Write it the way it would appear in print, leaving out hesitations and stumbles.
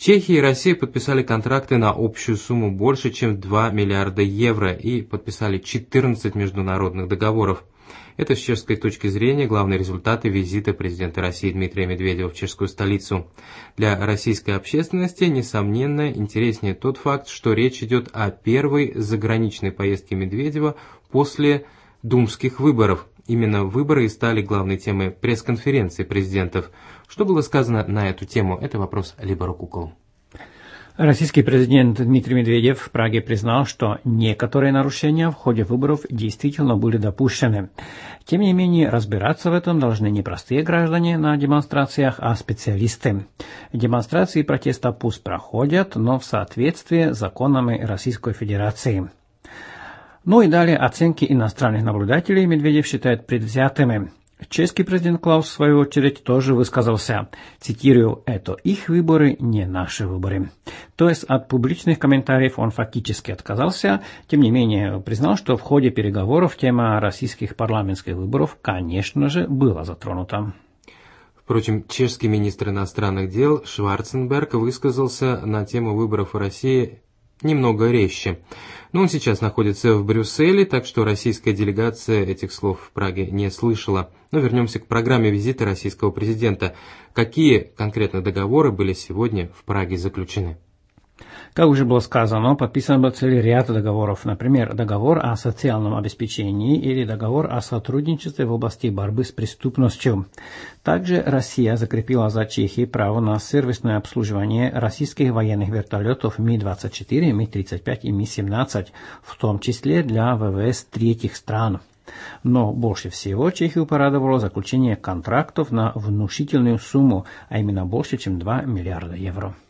Чехия и Россия подписали контракты на общую сумму больше, чем 2 миллиарда евро и подписали 14 международных договоров. Это с чешской точки зрения главные результаты визита президента России Дмитрия Медведева в чешскую столицу. Для российской общественности, несомненно, интереснее тот факт, что речь идет о первой заграничной поездке Медведева после думских выборов. Именно выборы и стали главной темой пресс-конференции президентов. Что было сказано на эту тему, это вопрос Либора Кукол. Российский президент Дмитрий Медведев в Праге признал, что некоторые нарушения в ходе выборов действительно были допущены. Тем не менее, разбираться в этом должны не простые граждане на демонстрациях, а специалисты. Демонстрации протеста пусть проходят, но в соответствии с законами Российской Федерации. Ну и далее оценки иностранных наблюдателей Медведев считает предвзятыми. Чешский президент Клаус, в свою очередь, тоже высказался. Цитирую: «Это их выборы, не наши выборы». То есть от публичных комментариев он фактически отказался. Тем не менее, признал, что в ходе переговоров тема российских парламентских выборов, конечно же, была затронута. Впрочем, чешский министр иностранных дел Шварценберг высказался на тему выборов в России немного резче. Но он сейчас находится в Брюсселе, так что российская делегация этих слов в Праге не слышала. Но вернемся к программе визита российского президента. Какие конкретно договоры были сегодня в Праге заключены? Как уже было сказано, подписан был целый ряд договоров. Например, договор о социальном обеспечении или договор о сотрудничестве в области борьбы с преступностью. Также Россия закрепила за Чехией право на сервисное обслуживание российских военных вертолетов Ми-24, Ми-35 и Ми-17, в том числе для ВВС третьих стран. Но больше всего Чехию порадовало заключение контрактов на внушительную сумму, а именно больше, чем 2 миллиарда евро.